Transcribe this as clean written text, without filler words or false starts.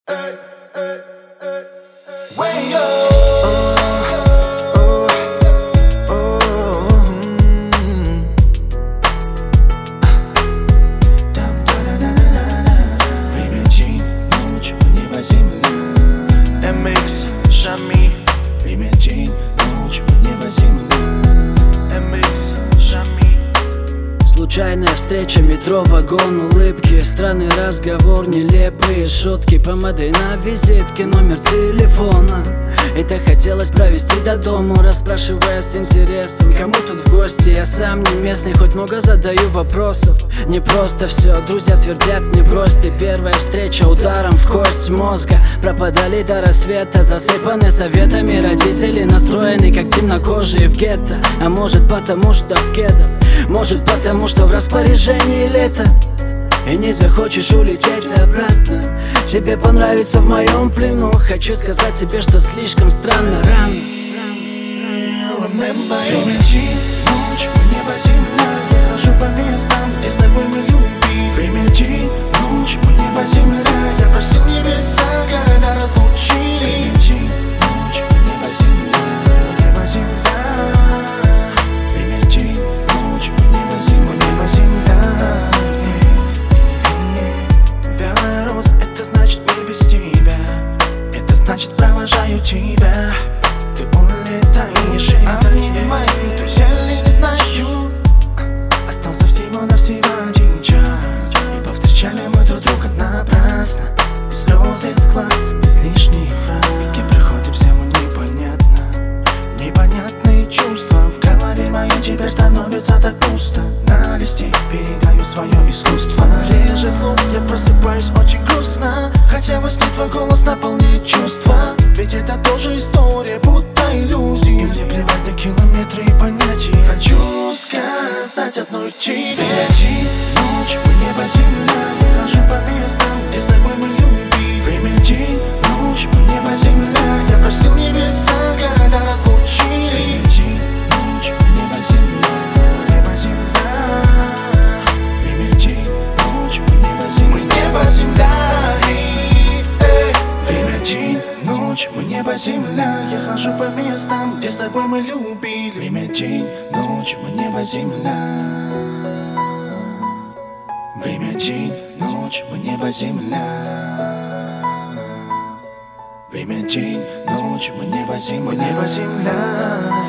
MX, Шами. Время, день, ночь, небо, земля. MX, Шами. Случайная встреча, метро, вагон, улыбки, странный разговор, нелепые шутки, помадой на визитке, номер телефона. И так хотелось провести до дому, расспрашивая с интересом, кому тут в гости. Я сам не местный, хоть много задаю вопросов. Не просто все, друзья твердят, не брось ты. Первая встреча ударом в кость мозга. Пропадали до рассвета, засыпаны советами. Родители настроены, как темнокожие в гетто. А может потому что в кедах, может потому что в распоряжении лето. И не захочешь улететь обратно. Тебе понравится в моем плену. Хочу сказать тебе, что слишком странно рано. Время, день, ночь, небо, земля. Я хожу по местам, где с тобой мы любим. Время, день, ночь, небо, земля. Я просил небеса, города разлучили. Время, день, ночь, небо, земля. Небо, земля. Время, день, ночь, небо, земля. Небо, земля. Вялая роза, это значит мы без тебя. Это значит провожаю тебя. Ты улетаешь, а мне мои друзья ли не знаю. Остался всего-навсего 1 час. И повстречали мы друг друга напрасно. Слезы из глаз, без лишних фраз. Где приходим, всему непонятно. Непонятные чувства в голове моей теперь становится так пусто. На листе передаю свое искусство. Реже слов, я просыпаюсь очень грустно. Хотя во сне твой голос наполняет чувства. Ведь это тоже история, будто иллюзия. Мне плевать на километры и понятия. Хочу сказать одной тебе. День, ночь, небо, земля. Я хожу по местам, где с тобой мы любим. Время, день, ночь, небо, земля. Я просил небеса, города разлучили. Время, день, ночь, небо, земля. Небо, земля. Время, день, ночь, небо, земля. Небо, земля. Время, день, ночь, небо, земля. Я хожу по местам, где с тобой мы любили. Время, день, ночь, небо, земля. Время, день, ночь, небо, земля. Время, день, ночь, небо, земля. Небо, земля.